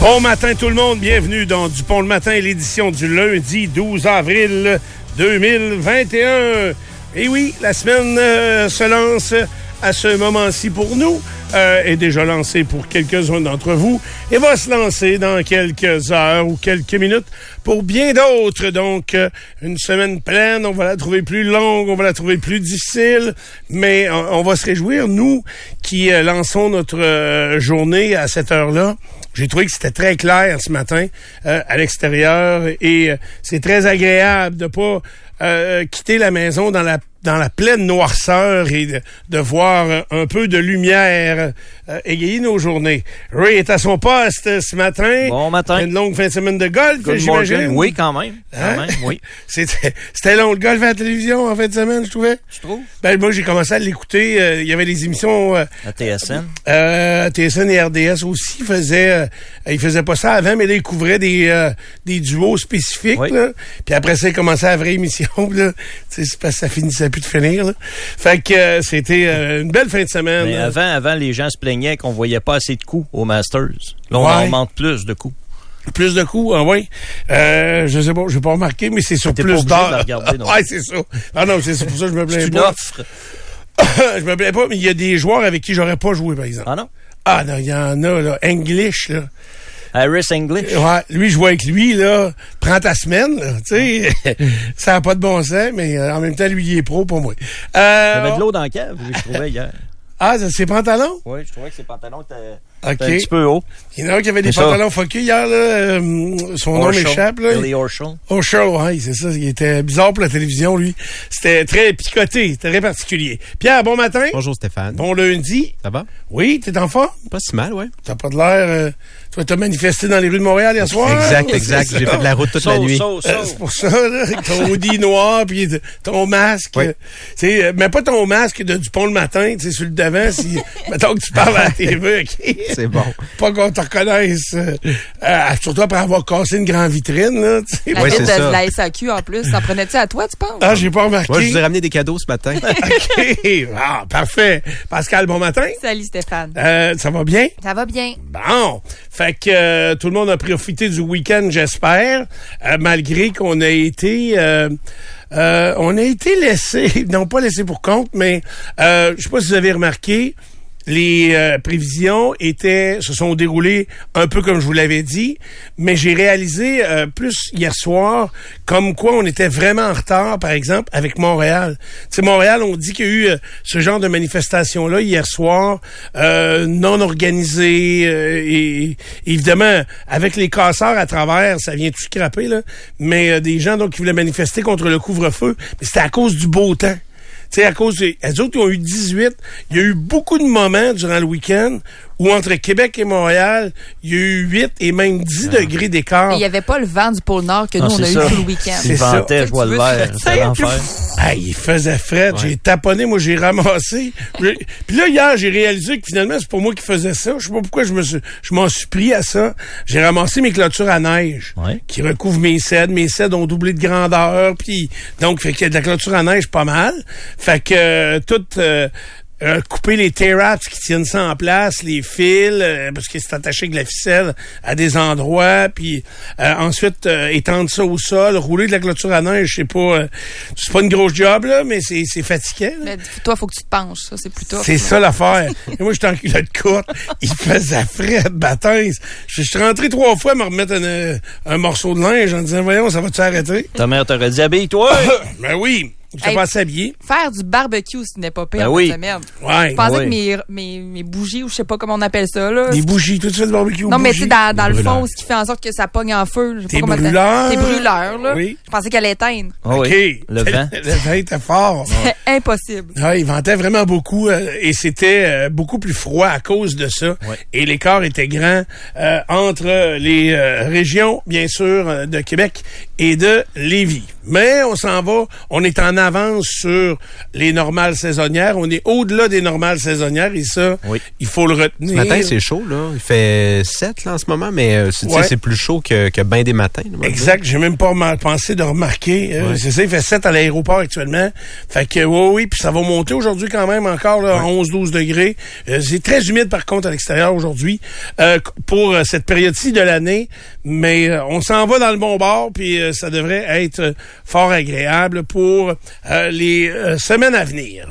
Bon matin tout le monde, bienvenue dans Dupont le matin, l'édition du lundi 12 avril 2021. Et oui, la semaine se lance à ce moment-ci pour nous, est déjà lancée pour quelques-uns d'entre vous, et va se lancer dans quelques heures ou quelques minutes pour bien d'autres. Donc, une semaine pleine, on va la trouver plus longue, on va la trouver plus difficile, mais on va se réjouir, nous qui lançons notre journée à cette heure-là. J'ai trouvé que c'était très clair ce matin à l'extérieur et c'est très agréable de pas quitter la maison dans la pleine noirceur et de voir un peu de lumière égayer nos journées. Ray est à son poste ce matin. Bon matin. Une longue fin de semaine de golf, j'imagine. Oui, quand même. Oui. C'était long, le golf à la télévision en fin de semaine, je trouvais. Tu trouves? Ben, moi, j'ai commencé à l'écouter. Il y avait des émissions... à TSN. TSN et RDS aussi ils faisaient pas ça avant, mais là, ils couvraient des duos spécifiques. Oui. Là. Puis après ça, ils commençaient la vraie émission. Là. C'est parce que ça finissait plus de finir. Là. Fait que c'était une belle fin de semaine. Mais avant, les gens se plaignaient qu'on voyait pas assez de coups au Masters. Là, on en monte plus de coups. Plus de coups, ah oui. Je sais pas, j'ai pas remarqué, mais c'est sur plus d'heures. Ouais, c'est ça. Ah non, c'est pour ça que je me plains pas. C'est une offre. Je me plains pas, mais il y a des joueurs avec qui j'aurais pas joué, par exemple. Ah non? Ah non, il y en a, là. English, là. Harris English. Ouais, lui, je vois avec lui, là. Prends ta semaine, là. Tu sais, ça n'a pas de bon sens, mais en même temps, lui, il est pro pour moi. Il y avait de l'eau dans la cave, je trouvais hier. Ah, c'est ses pantalons? Oui, je trouvais que ses pantalons étaient un petit peu hauts. Il y en a un qui avait des pantalons fuckés hier, là. Son nom m'échappe, là. Billy Horschel. Horschel, oui, c'est ça. Il était bizarre pour la télévision, lui. C'était très picoté, très particulier. Pierre, bon matin. Bonjour Stéphane. Bon lundi. Ça va? Oui, t'es en forme? Pas si mal, ouais. T'as pas de l'air... Toi, t'as manifesté dans les rues de Montréal hier soir? Exact. J'ai fait de la route toute la nuit. C'est pour ça, là, avec ton hoodie noir puis ton masque. Oui. Mais pas ton masque de Dupont le matin, tu sais, sur le devant, si, mettons que tu parles à la TV, OK? C'est bon. Pas qu'on te reconnaisse, surtout après avoir cassé une grande vitrine, là, tu sais. La vitre de la SAQ, en plus, ça prenait-tu à toi, tu penses? Ah, j'ai pas remarqué. Moi, je vous ai ramené des cadeaux ce matin. OK. Ah, parfait. Pascal, bon matin. Salut, Stéphane. Ça va bien? Ça va bien. Bon. Fait que tout le monde a profité du week-end, j'espère, malgré qu'on a été laissé, non pas laissé pour compte, mais je sais pas si vous avez remarqué, les prévisions se sont déroulées un peu comme je vous l'avais dit, mais j'ai réalisé plus hier soir comme quoi on était vraiment en retard, par exemple, avec Montréal. Tu sais, Montréal, on dit qu'il y a eu ce genre de manifestation-là hier soir, non organisée, et évidemment, avec les casseurs à travers, ça vient tout scraper, là, mais des gens donc qui voulaient manifester contre le couvre-feu, mais c'était à cause du beau temps. Tu sais, à cause des autres, ils ont eu 18. Il y a eu beaucoup de moments durant le week-end où entre Québec et Montréal, il y a eu 8 et même 10 degrés d'écart. Il n'y avait pas le vent du pôle Nord que nous, on a eu tout le week-end. Il ventait, je vois le vert. C'est l'enfer. Il faisait frais. Ouais. J'ai taponné, moi, j'ai ramassé. Puis là, hier, j'ai réalisé que finalement, c'est pas moi qui faisais ça. Je sais pas pourquoi je m'en suis pris à ça. J'ai ramassé mes clôtures à neige qui recouvrent mes cèdres. Mes cèdres ont doublé de grandeur. Puis donc, fait qu'il y a de la clôture à neige pas mal. Fait que couper les tear-wraps qui tiennent ça en place, les fils, parce que c'est attaché avec de la ficelle à des endroits, puis ensuite étendre ça au sol, rouler de la clôture à neige, c'est pas une grosse job, là, mais c'est fatigant. Là. Mais toi, faut que tu te penches, ça, c'est plus tough. C'est ça l'affaire. Et moi, j'étais en culotte courte, il faisait frais de baptise. Je suis rentré 3 fois à me remettre un morceau de linge en disant, voyons, ça va-tu arrêter? Ta mère t'aurait dit, habille-toi! Ben oui! Je t'ai pas s'habiller. Faire du barbecue, ce n'est pas pire en cette semaine. Ouais. Je pensais que mes bougies, ou je sais pas comment on appelle ça, là. Des bougies, tout ça, le barbecue. Non, mais tu sais, dans le fond, ce qui fait en sorte que ça pogne en feu. Tes brûleurs. Tes brûleurs, là. Oui. Je pensais qu'elle allait éteindre. OK. Le vent. Le vent était fort. C'est impossible. Ouais, il ventait vraiment beaucoup et c'était beaucoup plus froid à cause de ça. Ouais. Et l'écart était grand entre les régions, bien sûr, de Québec et de Lévis. Mais on s'en va, on est en avance sur les normales saisonnières. On est au-delà des normales saisonnières et ça, il faut le retenir. Ce matin, c'est chaud, là. Il fait 7 là, en ce moment, mais c'est plus chaud que bien des matins. Là, exact. J'ai même pas pensé de remarquer. C'est ça, il fait 7 à l'aéroport actuellement. Fait que oui, puis ça va monter aujourd'hui quand même encore là, 11-12 degrés. C'est très humide par contre à l'extérieur aujourd'hui pour cette période-ci de l'année. Mais on s'en va dans le bon bord, puis ça devrait être fort agréable pour les semaines à venir.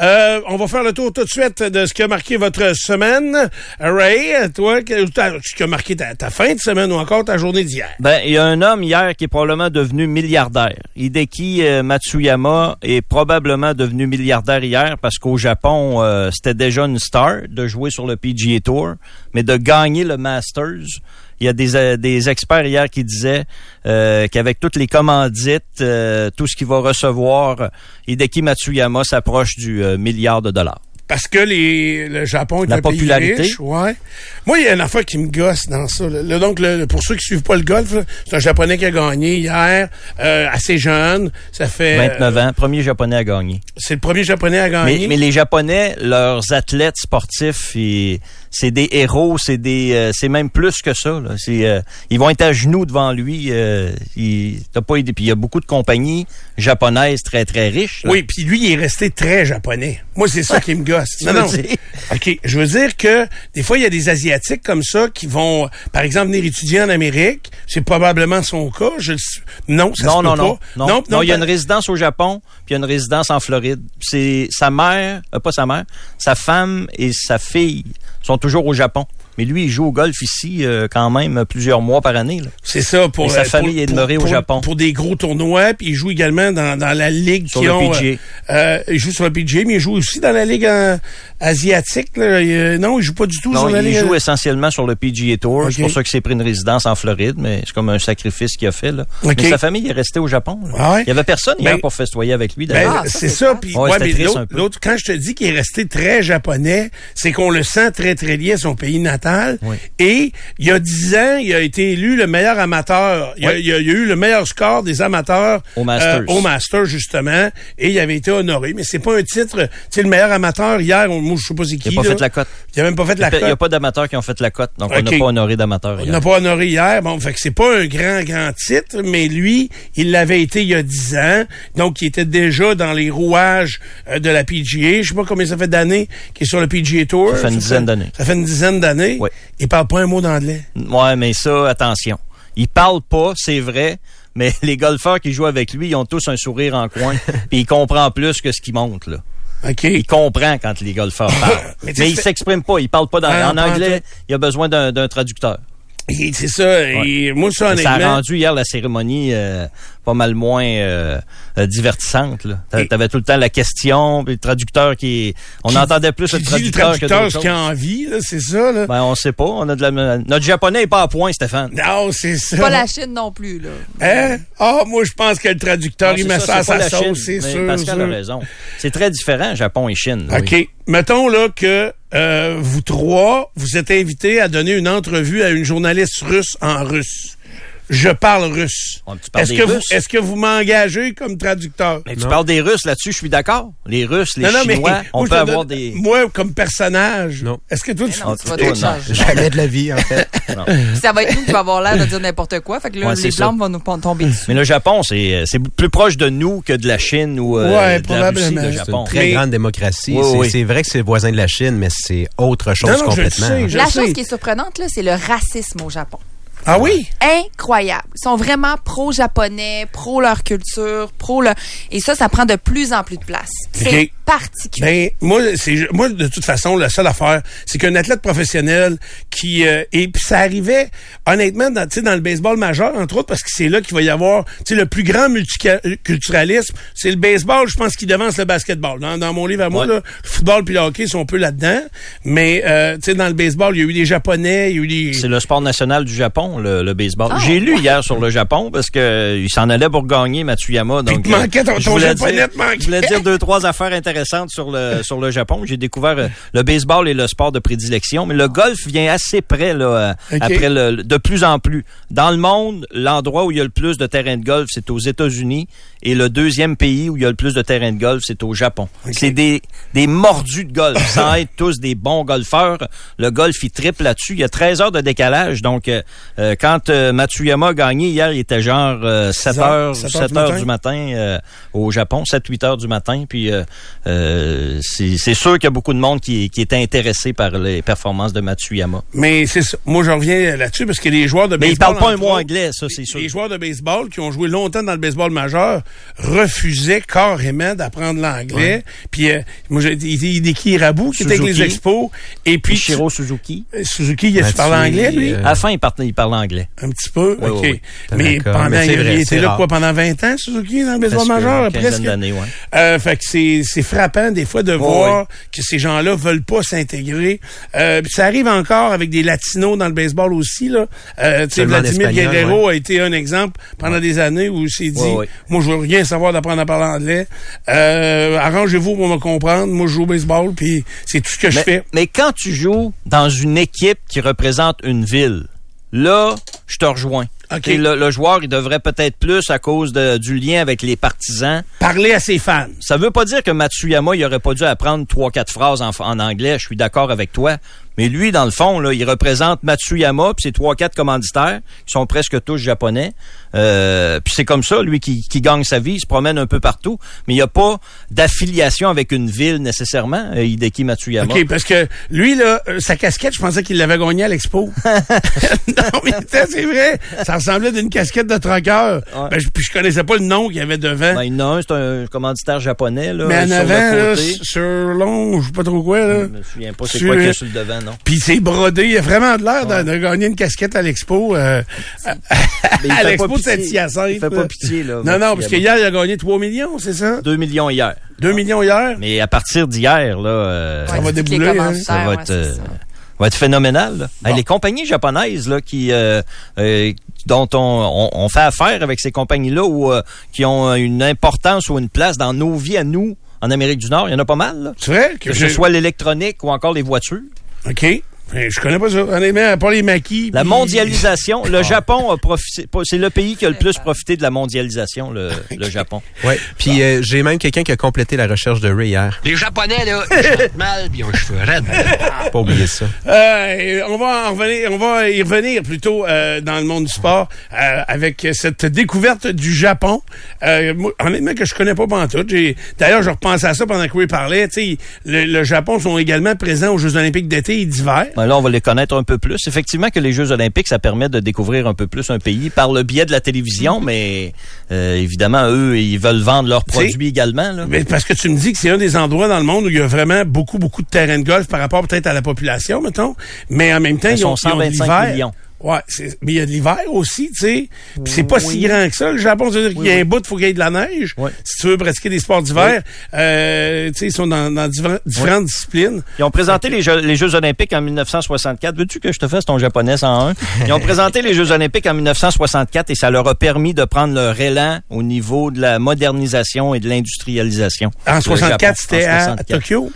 On va faire le tour tout de suite de ce qui a marqué votre semaine. Ray, toi, ce qui a marqué ta fin de semaine ou encore ta journée d'hier? Ben, il y a un homme hier qui est probablement devenu milliardaire. Hideki Matsuyama est probablement devenu milliardaire hier parce qu'au Japon, c'était déjà une star de jouer sur le PGA Tour, mais de gagner le Masters. Il y a des experts hier qui disaient qu'avec toutes les commandites, tout ce qu'il va recevoir, Hideki Matsuyama s'approche du milliard de dollars. Parce que le Japon est la un popularité. pays riche. Ouais. Moi, il y a une affaire qui me gosse dans ça. Donc, pour ceux qui suivent pas le golf, là, c'est un Japonais qui a gagné hier, assez jeune. Ça fait 29 ans, premier Japonais à gagner. C'est le premier Japonais à gagner. Mais les Japonais, leurs athlètes sportifs, c'est des héros, c'est même plus que ça. Là. Ils vont être à genoux devant lui. Puis il y a beaucoup de compagnies japonaises très très riches. Là. Oui, puis lui, il est resté très japonais. Moi, c'est ça qui me gosse. Non. OK, je veux dire que des fois, il y a des Asiatiques comme ça qui vont, par exemple, venir étudier en Amérique. C'est probablement son cas. Non, ça se peut pas. Non, il y a une résidence au Japon, puis il y a une résidence en Floride. C'est sa mère, pas sa mère, sa femme et sa fille sont toujours au Japon. Mais lui, il joue au golf ici quand même plusieurs mois par année. Là. C'est ça. Et sa famille est demeurée au Japon. Pour des gros tournois, puis il joue également dans la ligue sur le PGA. Il joue sur le PGA, mais il joue aussi dans la ligue asiatique. Là. Non, il joue pas du tout sur la ligue. Il joue essentiellement sur le PGA Tour. Okay. C'est pour ça qu'il s'est pris une résidence en Floride, mais c'est comme un sacrifice qu'il a fait. Là. Okay. Mais sa famille est restée au Japon. Ah ouais? Il y avait personne hier pour festoyer avec lui. C'est ça. Puis mais l'autre, quand je te dis qu'il est resté très japonais, c'est qu'on le sent très, très lié à son pays natal. Oui. Et il y a 10 ans, il a été élu le meilleur amateur. Il y a eu le meilleur score des amateurs au Masters, justement. Et il avait été honoré. Mais c'est pas un titre. Tu sais, le meilleur amateur, hier, moi, je sais pas c'est qui. Il n'a pas fait la cote. Il a même pas fait la cote. Il n'y a pas d'amateurs qui ont fait la cote. Donc, on n'a pas honoré d'amateurs hier. On n'a pas honoré hier. Bon, fait que c'est pas un grand titre. Mais lui, il l'avait été il y a 10 ans. Donc, il était déjà dans les rouages de la PGA. Je sais pas combien ça fait d'années qu'il est sur le PGA Tour. Ça fait une dizaine d'années. Ça fait une dizaine d'années. Oui. Il parle pas un mot d'anglais. Ouais, mais ça, attention. Il parle pas, c'est vrai, mais les golfeurs qui jouent avec lui, ils ont tous un sourire en coin, puis il comprend plus que ce qu'il montre, là. Okay. Il comprend quand les golfeurs parlent. mais il s'exprime pas, il parle pas en anglais, il a besoin d'un traducteur. Et c'est ça. Et moi, ça, honnêtement... Ça a rendu hier la cérémonie pas mal moins divertissante. Là. T'avais tout le temps la question, puis le traducteur on entendait plus le traducteur que d'autres choses. Ce qu'il a envie, là, c'est ça. Là. Ben, on sait pas. Notre japonais est pas à point, Stéphane. Non, c'est ça. Pas la Chine non plus, là. Hein? Moi, je pense que le traducteur, il met ça à sa sauce, c'est sûr. Pascal a raison. C'est très différent, Japon et Chine. OK. Oui. Mettons, là, que vous trois, vous êtes invités à donner une entrevue à une journaliste russe en russe. Je parle russe. Est-ce que vous m'engagez comme traducteur? Mais tu parles des Russes là-dessus, je suis d'accord. Les Russes, les Chinois, on peut avoir des... Moi, comme personnage, non. Est-ce que toi, tu... Jamais de la vie, en fait. Ça va être nous qui va avoir l'air de dire n'importe quoi. Fait que là, les blancs vont nous tomber dessus. Mais le Japon, c'est plus proche de nous que de la Chine ou de la Russie, le Japon. C'est une très grande démocratie. C'est vrai que c'est voisin de la Chine, mais c'est autre chose complètement. La chose qui est surprenante, là, c'est le racisme au Japon. Ah oui? Incroyable. Ils sont vraiment pro-japonais, pro leur culture, et ça prend de plus en plus de place. C'est particulier. Ben, moi, de toute façon, la seule affaire, c'est qu'un athlète professionnel qui, et puis ça arrivait, honnêtement, dans le baseball majeur, entre autres, parce que c'est là qu'il va y avoir, le plus grand multiculturalisme. C'est le baseball, je pense, qui devance le basketball. Dans mon livre à moi, là, le football puis le hockey sont un peu là-dedans. Mais, dans le baseball, il y a eu des Japonais, il y a eu des... C'est le sport national du Japon. Le baseball. J'ai lu hier sur le Japon parce que il s'en allait pour gagner Matsuyama. Donc, ton japonais te manquait. Je voulais dire 2-3 affaires intéressantes intéressantes sur le Japon. J'ai découvert le baseball et le sport de prédilection, mais le golf vient assez près là, après de plus en plus. Dans le monde, l'endroit où il y a le plus de terrains de golf, c'est aux États-Unis, et le deuxième pays où il y a le plus de terrains de golf, c'est au Japon. C'est des mordus de golf, sans être tous des bons golfeurs. Le golf, il triple là-dessus. Il y a 13 heures de décalage, donc quand Matsuyama a gagné hier, il était genre 7 heures du matin au Japon, 7-8 heures du matin, puis c'est sûr qu'il y a beaucoup de monde qui est intéressé par les performances de Matsuyama. Mais c'est ça. Moi, je reviens là-dessus parce que les joueurs de baseball... Mais ils parlent pas un mot anglais, ça, c'est sûr. Les joueurs de baseball qui ont joué longtemps dans le baseball majeur refusaient carrément d'apprendre l'anglais. Ouais. Puis, moi, Hideki Irabu, qui était avec les Expos, et puis... Shiro Suzuki. Suzuki, il parle anglais, lui? À la fin, il parle anglais. Un petit peu? Oui, OK. Oui. Mais il était là, quoi, pendant 20 ans, Suzuki, dans le baseball majeur? Presque. D'années, ouais. Fait que c'est frappant, des fois, de voir que ces gens-là veulent pas s'intégrer. Ça arrive encore avec des Latinos dans le baseball aussi, là. Tu sais, Vladimir Guerrero a été un exemple pendant des années où il s'est dit, moi, je veux rien savoir d'apprendre à parler anglais. Arrangez-vous pour me comprendre. Moi, je joue au baseball, puis c'est tout ce que je fais. Mais quand tu joues dans une équipe qui représente une ville, là, je te rejoins. Okay. Et le joueur, il devrait peut-être plus, à cause du lien avec les partisans, parler à ses fans. Ça veut pas dire que Matsuyama, il aurait pas dû apprendre 3-4 phrases en anglais. Je suis d'accord avec toi. Mais lui, dans le fond, là, il représente Matsuyama puis ses 3-4 commanditaires qui sont presque tous japonais. Puis c'est comme ça, lui, qui gagne sa vie, il se promène un peu partout. Mais il n'y a pas d'affiliation avec une ville nécessairement, Hideki Matsuyama. OK, parce que lui, là, sa casquette, je pensais qu'il l'avait gagnée à l'Expo. Non, mais c'est vrai. Ça ressemblait d'une casquette de trucker. Ouais. Ben, puis je connaissais pas le nom qu'il y avait devant. Ben, non, c'est un commanditaire japonais, là. Mais en avant, là, sur long, je sais pas trop quoi, là. Je me souviens pas c'est quoi qu'il y a sur le devant, non. Puis c'est brodé. Il a vraiment de l'air de gagner une casquette à l'Expo. À l'Expo de Saint-Hyacinthe. Il fait pas pitié, là. Non, parce qu'hier, il a gagné 3 millions, c'est ça? 2 millions hier. 2 millions hier? Mais à partir d'hier, là, ça va débouler, hein? Ça va être phénoménal. Bon. Les compagnies japonaises là dont on fait affaire avec ces compagnies-là ou qui ont une importance ou une place dans nos vies à nous en Amérique du Nord, il y en a pas mal. Là. C'est vrai? Que ce soit l'électronique ou encore les voitures. OK. Je connais pas ça. Honnêtement, à part les maquis. La mondialisation. Le Japon a profité. C'est le pays qui a le plus profité de la mondialisation, le Japon. Oui. Puis j'ai même quelqu'un qui a complété la recherche de Ray hier. Les Japonais, là, ils chantent mal puis ils ont les cheveux raides. Pas oublier ça. On va y revenir plutôt dans le monde du sport avec cette découverte du Japon. Moi, honnêtement, que je connais pas pantoute. D'ailleurs, je repensais à ça pendant que Ray parlait. Tu sais, le Japon sont également présents aux Jeux olympiques d'été et d'hiver. Ben là, on va les connaître un peu plus. Effectivement que les Jeux olympiques, ça permet de découvrir un peu plus un pays par le biais de la télévision, mais évidemment, eux, ils veulent vendre leurs produits également. Là. Mais parce que tu me dis que c'est un des endroits dans le monde où il y a vraiment beaucoup de terrains de golf par rapport peut-être à la population, mettons. Mais en même temps, ils ont 125 millions. Ouais, mais il y a de l'hiver aussi, tu sais. Puis c'est pas si grand que ça. Le Japon, c'est-à-dire qu'il y a un bout, il faut qu'il y ait de la neige. Oui. Si tu veux pratiquer des sports d'hiver, tu sais, ils sont dans différentes disciplines. Ils ont présenté les Jeux olympiques en 1964. Veux-tu que je te fasse ton japonais 101? Ils ont présenté les Jeux olympiques en 1964 et ça leur a permis de prendre leur élan au niveau de la modernisation et de l'industrialisation. En 64, c'était à Tokyo?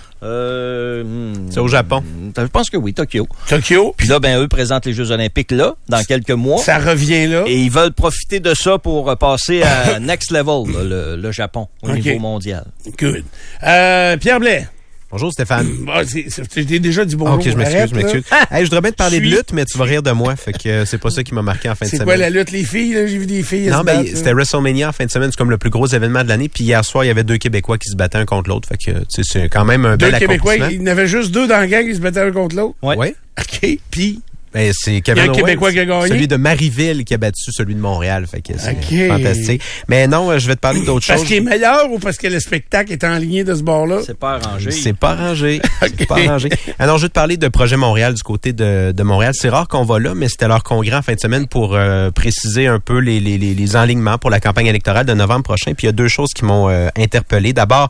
C'est au Japon. Je pense que oui, Tokyo. Puis là, eux présentent les Jeux olympiques là, dans quelques mois. Ça revient là. Et ils veulent profiter de ça pour passer à next level, là, le Japon, au niveau mondial. Good. Pierre Blais. Bonjour Stéphane. T'es déjà dit bonjour. OK, je m'excuse. Hey, je voudrais bien te parler de lutte, mais tu vas rire de moi. Fait que c'est pas ça qui m'a marqué en fin de semaine. C'est quoi la lutte, les filles? Là? J'ai vu des filles. Non, mais c'était WrestleMania en fin de semaine. C'est comme le plus gros événement de l'année. Puis hier soir, il y avait 2 Québécois qui se battaient un contre l'autre. Fait que c'est quand même un bel accomplissement. 2 Québécois, il y en avait juste 2 dans le gang qui se battaient un contre l'autre? Oui. OK, puis... Ben, c'est Kevin Owens, Québécois qui a gagné. Celui de Marieville qui a battu celui de Montréal. Fait que c'est fantastique. Mais non, je vais te parler d'autre chose. Parce qu'il est meilleur ou parce que le spectacle est en ligne de ce bord-là? C'est pas arrangé. C'est pas arrangé. C'est pas arrangé. Alors, je vais te parler de Projet Montréal du côté de Montréal. C'est rare qu'on va là, mais c'était leur congrès en fin de semaine pour préciser un peu les enlignements pour la campagne électorale de novembre prochain. Puis il y a 2 choses qui m'ont interpellé. D'abord,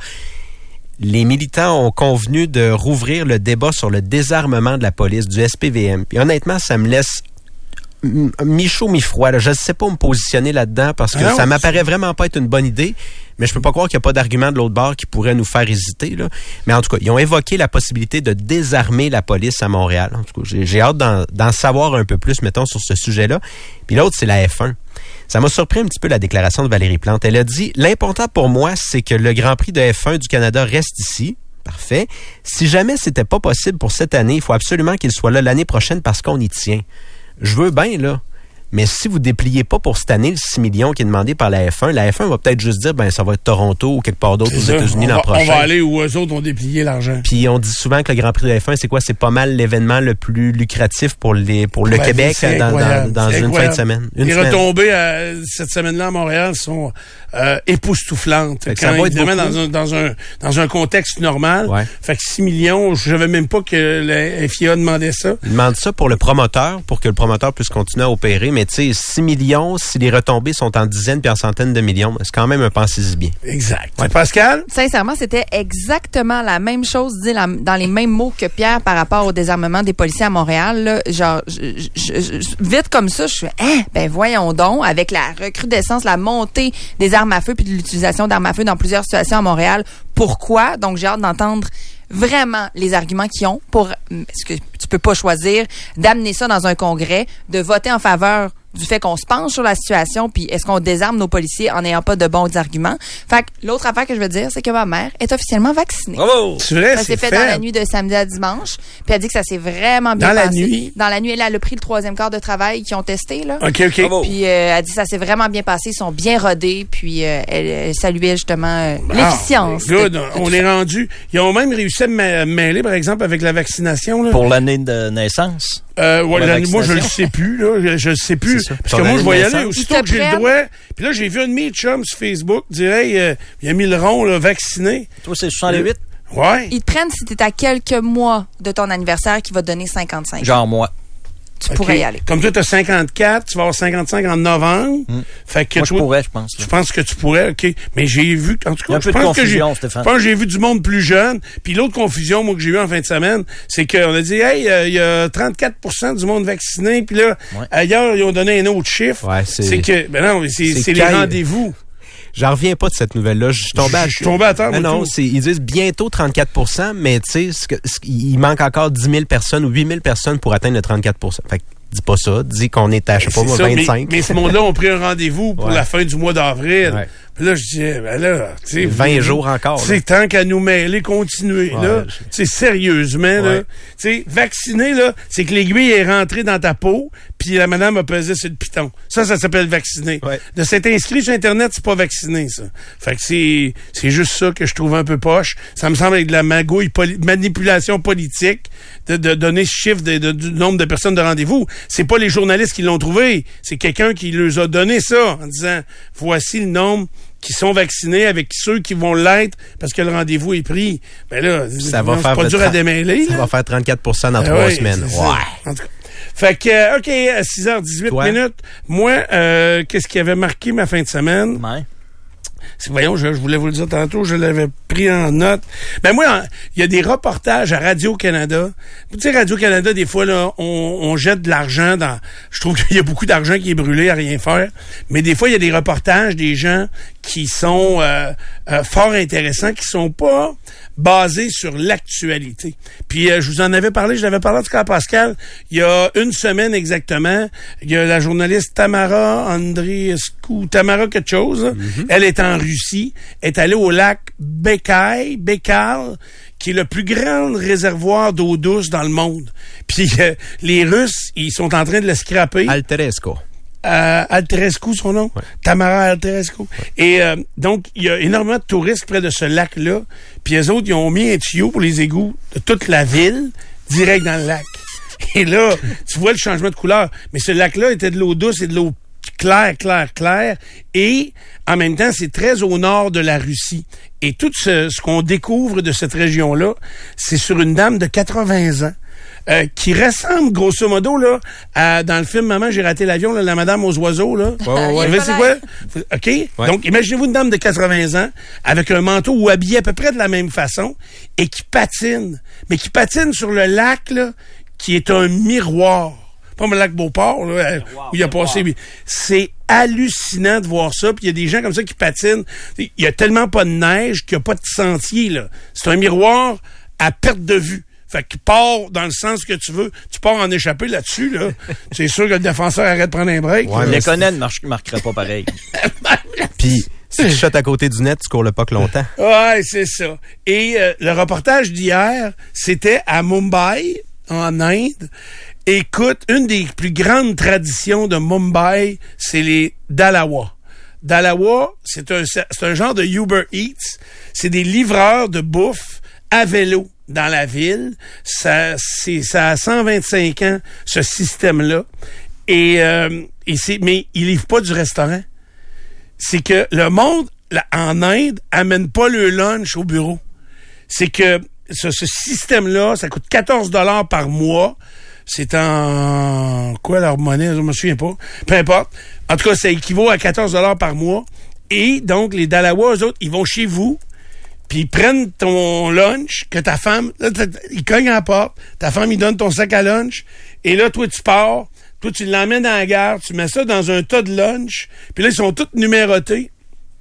les militants ont convenu de rouvrir le débat sur le désarmement de la police, du SPVM. Puis honnêtement, ça me laisse mi-chaud, mi-froid. Là. Je ne sais pas où me positionner là-dedans parce que ça m'apparaît vraiment pas être une bonne idée. Mais je peux pas croire qu'il n'y a pas d'argument de l'autre bord qui pourrait nous faire hésiter. Là. Mais en tout cas, ils ont évoqué la possibilité de désarmer la police à Montréal. En tout cas, j'ai hâte d'en savoir un peu plus, mettons, sur ce sujet-là. Puis l'autre, c'est la F1. Ça m'a surpris un petit peu la déclaration de Valérie Plante. Elle a dit « L'important pour moi, c'est que le Grand Prix de F1 du Canada reste ici. » Parfait. Si jamais c'était pas possible pour cette année, il faut absolument qu'il soit là l'année prochaine parce qu'on y tient. Je veux bien, là. Mais si vous dépliez pas pour cette année le 6 millions qui est demandé par la F1 va peut-être juste dire, ça va être Toronto ou quelque part d'autre aux États-Unis l'an prochain. On va aller où eux autres ont déplié l'argent. Puis on dit souvent que le Grand Prix de F1, c'est quoi? C'est pas mal l'événement le plus lucratif pour le Québec dans une fin de semaine. Les retombées cette semaine-là à Montréal sont époustouflantes. Ça va être dans un contexte normal. Ouais. Fait que 6 millions, je savais même pas que la FIA demandait ça. Il demande ça pour le promoteur, pour que le promoteur puisse continuer à opérer, mais tu sais, 6 millions, si les retombées sont en dizaines puis en centaines de millions, c'est quand même un pensez-y bien. Exact. Ouais. Pascal? Sincèrement, c'était exactement la même chose dit dans les mêmes mots que Pierre par rapport au désarmement des policiers à Montréal. Là, genre, vite comme ça, je fais, voyons donc, avec la recrudescence, la montée des armes à feu puis de l'utilisation d'armes à feu dans plusieurs situations à Montréal. Pourquoi? Donc, j'ai hâte d'entendre vraiment les arguments qu'ils ont pour, parce que tu peux pas choisir d'amener ça dans un congrès, de voter en faveur du fait qu'on se penche sur la situation, puis est-ce qu'on désarme nos policiers en n'ayant pas de bons arguments. Fait que l'autre affaire que je veux dire, c'est que ma mère est officiellement vaccinée. Oh! C'est vrai, ça s'est fait dans la nuit de samedi à dimanche, puis elle dit que ça s'est vraiment bien passé. Dans la nuit, elle a pris le 3e quart de travail qu'ils ont testé, là. OK. Puis elle dit que ça s'est vraiment bien passé, ils sont bien rodés, puis elle saluait justement l'efficience. Good, on est rendu. Ils ont même réussi à me mêler, par exemple, avec la vaccination, là. Pour l'année de naissance? Moi, je le sais plus, là. Je le sais plus. Parce que moi, je vais y aller aussitôt que j'ai le droit. Puis là, j'ai vu un de mes chums sur Facebook dire, il a mis le rond, là, vacciné. Toi, c'est 68? Ouais. Ils te prennent si t'es à quelques mois de ton anniversaire qui va te donner 55. Genre moi. Tu pourrais y aller. Comme toi, tu as 54, tu vas avoir 55 en novembre. Fait que moi, je pourrais, je pense. Je pense que tu pourrais, OK. Mais j'ai vu, en tout cas, je pense que j'ai vu du monde plus jeune. Puis l'autre confusion, moi, que j'ai eu en fin de semaine, c'est qu'on a dit, il y a 34% du monde vacciné. Puis là, ailleurs, ils ont donné un autre chiffre. Ouais, c'est que, c'est les rendez-vous. J'en reviens pas de cette nouvelle-là. Je suis tombé à terre. Non, ils disent bientôt 34%, mais tu sais, il manque encore 10 000 personnes ou 8 000 personnes pour atteindre le 34%. Fait que dis pas ça. Dis qu'on est à, 25. Mais ce monde-là ont pris un rendez-vous pour la fin du mois d'avril. Ouais. Puis là, je dis, tu sais. 20 jours encore. C'est tant qu'à nous mêler, continuer, là. Tu sais, sérieusement, là. Tu sais, vacciner, là, c'est que l'aiguille est rentrée dans ta peau, puis la madame a pesé sur le piton. Ça s'appelle vacciner. Ouais. De s'être inscrit sur Internet, c'est pas vacciné, ça. Fait que c'est juste ça que je trouve un peu poche. Ça me semble être de la manipulation politique de donner ce chiffre du nombre de personnes de rendez-vous. C'est pas les journalistes qui l'ont trouvé. C'est quelqu'un qui leur a donné ça en disant, voici le nombre qui sont vaccinés avec ceux qui vont l'être parce que le rendez-vous est pris. Ben là, ça va faire pas dur à démêler. Ça va faire 34% dans 3 semaines. En tout cas. Fait que, OK, à 6h18 minutes. Moi, qu'est-ce qui avait marqué ma fin de semaine? Ouais. Voyons, je voulais vous le dire tantôt, je l'avais pris en note. Ben moi, il y a des reportages à Radio-Canada. Tu sais, Radio-Canada, des fois, là, on jette de l'argent dans... Je trouve qu'il y a beaucoup d'argent qui est brûlé à rien faire. Mais des fois, il y a des reportages des gens qui sont fort intéressants, qui sont pas basés sur l'actualité. Puis, je vous en avais parlé, je l'avais parlé en tout cas à Pascal, il y a une semaine exactement, il y a la journaliste Tamara quelque chose. Mm-hmm. Elle est en Russie, est allée au lac Baikal, qui est le plus grand réservoir d'eau douce dans le monde. Puis les Russes, ils sont en train de le scraper. Alterescu, son nom? Ouais. Tamara Alterescu. Ouais. Et donc, il y a énormément de touristes près de ce lac-là. Puis eux autres, ils ont mis un tuyau pour les égouts de toute la ville, direct dans le lac. Et là, tu vois le changement de couleur. Mais ce lac-là était de l'eau douce et de l'eau claire. Et en même temps, c'est très au nord de la Russie. Et tout ce qu'on découvre de cette région-là, c'est sur une dame de 80 ans. Qui ressemble grosso modo là dans le film Maman, j'ai raté l'avion, là, la madame aux oiseaux là. Ouais. C'est quoi? OK? Ouais. Donc imaginez-vous une dame de 80 ans avec un manteau ou habillée à peu près de la même façon et qui patine, mais qui patine sur le lac là, qui est un miroir. pas le lac Beauport, là, où il a passé. C'est hallucinant de voir ça. Puis il y a des gens comme ça qui patinent. Il y a tellement pas de neige qu'il n'y a pas de sentier, là. C'est un miroir à perte de vue. Fait qu'il part dans le sens que tu veux. Tu pars en échappée là-dessus, là. C'est sûr que le défenseur arrête de prendre un break. Ouais, mais Lekonen ne marquerait pas pareil. Puis, si tu shot à côté du net, tu cours le puck longtemps. Ouais, c'est ça. Et le reportage d'hier, c'était à Mumbai, en Inde. Écoute, une des plus grandes traditions de Mumbai, c'est les Dalawa. Dalawa, c'est un genre de Uber Eats. C'est des livreurs de bouffe à vélo dans la ville. Ça a 125 ans, ce système-là. Mais ils livrent pas du restaurant. C'est que le monde, en Inde, amène pas le lunch au bureau. C'est que ce système-là, ça coûte 14 $ par mois. C'est en quoi leur monnaie? Je me souviens pas. Peu importe. En tout cas, ça équivaut à 14 $ par mois. Et donc, les Dalawa, eux autres, ils vont chez vous, puis ils prennent ton lunch que ta femme... Là, ils cognent à la porte. Ta femme, ils donne ton sac à lunch. Et là, toi, tu pars. Toi, tu l'emmènes dans la gare. Tu mets ça dans un tas de lunch. Puis là, ils sont tous numérotés.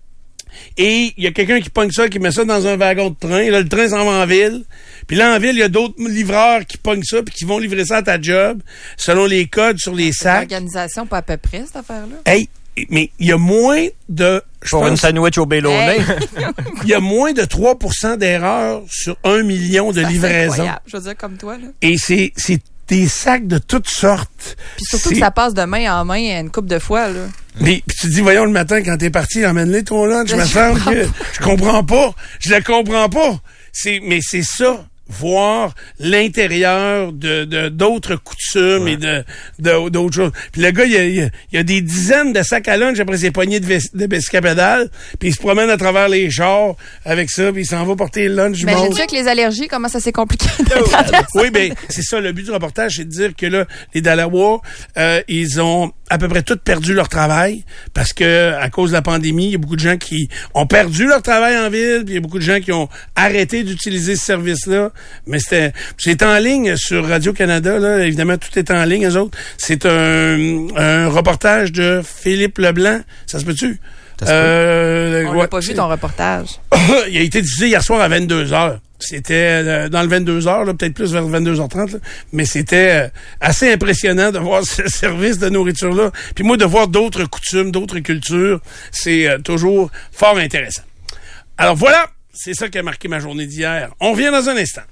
Et il y a quelqu'un qui pogne ça, qui met ça dans un wagon de train. Et là, le train s'en va en ville. Puis là, en ville, il y a d'autres livreurs qui pognent ça puis qui vont livrer ça à ta job selon les codes sur les sacs. L'organisation, pas à peu près, cette affaire-là. Hey, mais il y a moins de... Pour une sandwich au bélonné. Hey. Il y a moins de 3% d'erreurs sur 1 million de livraisons. Je veux dire, comme toi, là. Et c'est des sacs de toutes sortes. Puis surtout que ça passe de main en main une couple de fois, là. Mais puis tu te dis, voyons, le matin, quand t'es parti, emmène-les ton lunch. Me semble que je comprends pas. Je le comprends pas. Mais c'est ça. Voir l'intérieur de d'autres coutumes et d'autres choses. Puis le gars, il y a des dizaines de sacs à lunch après ses poignées de bicyclette, puis il se promène à travers les chars avec ça, puis il s'en va porter le lunch du monde. monde. J'ai avec les allergies, comment ça s'est compliqué? Oui, ben c'est ça, le but du reportage, c'est de dire que là, les Dalawa, ils ont à peu près tous perdu leur travail parce que à cause de la pandémie, il y a beaucoup de gens qui ont perdu leur travail en ville, puis il y a beaucoup de gens qui ont arrêté d'utiliser ce service-là. Mais c'est en ligne sur Radio-Canada, là. Évidemment, tout est en ligne, eux autres. C'est un reportage de Philippe Leblanc. Ça se peut-tu? On l'a pas vu, ton reportage. Il a été diffusé hier soir à 22h. C'était dans le 22h, là, peut-être plus vers 22h30, là, mais c'était assez impressionnant de voir ce service de nourriture-là. Puis moi, de voir d'autres coutumes, d'autres cultures, c'est toujours fort intéressant. Alors voilà, c'est ça qui a marqué ma journée d'hier. On revient dans un instant.